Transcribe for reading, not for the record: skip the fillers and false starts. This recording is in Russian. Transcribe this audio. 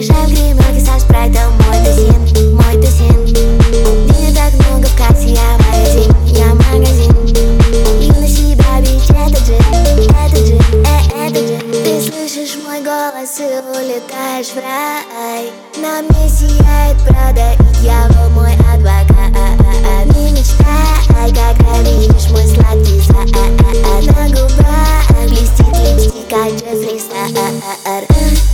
Приезжай в гримерки со спрайтом, мой тусин, мой тусин. Денег так много в кассе, я магазин, я магазин. И на себя бить, это джин, это джин. Ты слышишь мой голос и улетаешь в рай. На мне сияет Прада и дьявол мой адвокат. Не мечтай, когда видишь мой сладкий зад. На губах блестит липстик, как Джеффри Стар.